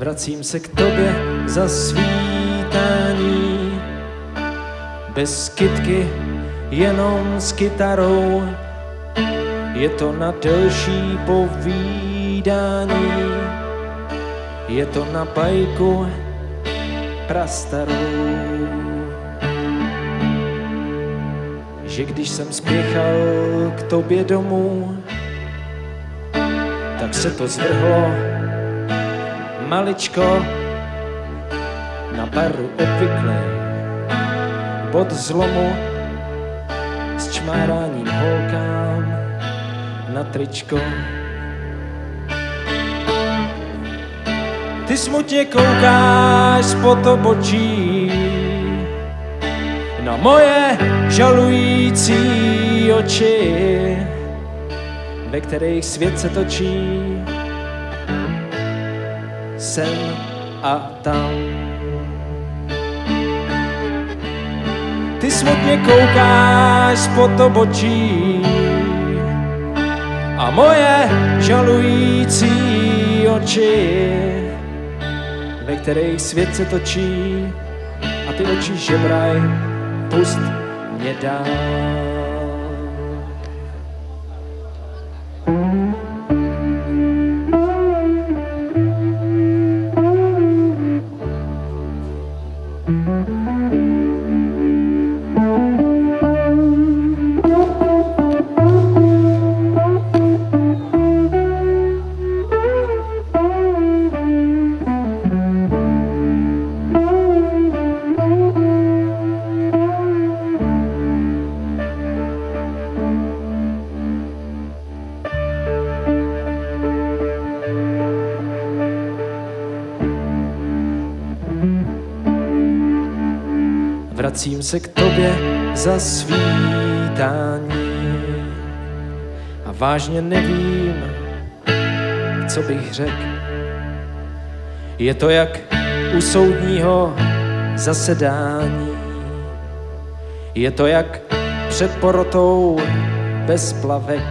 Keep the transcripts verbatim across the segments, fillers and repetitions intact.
Vracím se k tobě za svítání, bez kytky, jenom s kytarou. Je to na delší povídání, je to na bajku prastarou. Že když jsem spěchal k tobě domů, tak se to zvrhlo maličko na baru obvyklý bod zlomu s čmáráním holkám na tričko. Ty smutně koukáš spod obočí na moje žalující oči, ve kterých svět se točí sem a tam. Ty smutně koukáš spod obočí a moje žalující oči, ve kterých svět se točí a ty oči žebraj, pust mě dál. Vracím se k tobě za svítání a vážně nevím, co bych řekl. Je to jak u soudního zasedání, je to jak před porotou bez plavek.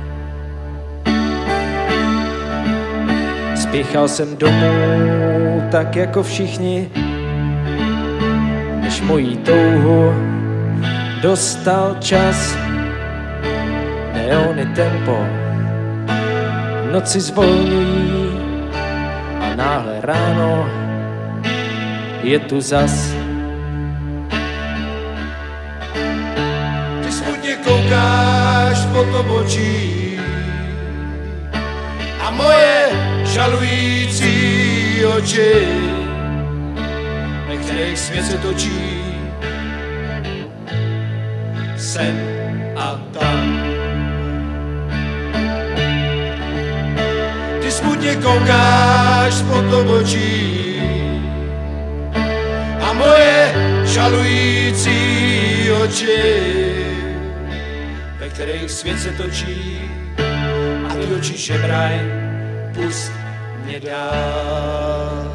Spěchal jsem domů tak jako všichni, než mojí touhu dostal čas. Neony tempo noci zvolňují a náhle ráno je tu zas. Ty smutně koukáš pod obočí a moje žalující oči, ve kterých svět se točí sem a tam. Ty smutně koukáš pod obočí a moje žalující oči, ve kterých svět se točí a ty oči žebraj, pust mě dál.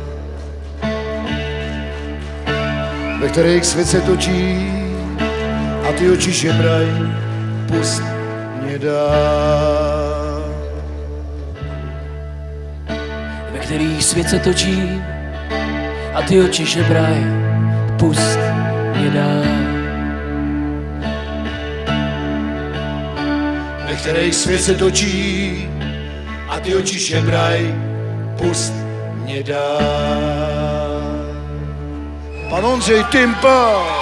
Ve kterých svět se točí a ty oči žebraj, pust mě dál. Ve kterých svět se točí a ty oči žebraj, pust mě dál. Ve kterých svět se točí a ty oči žebraj, pust mě dál. Pan Ondřej Tympa.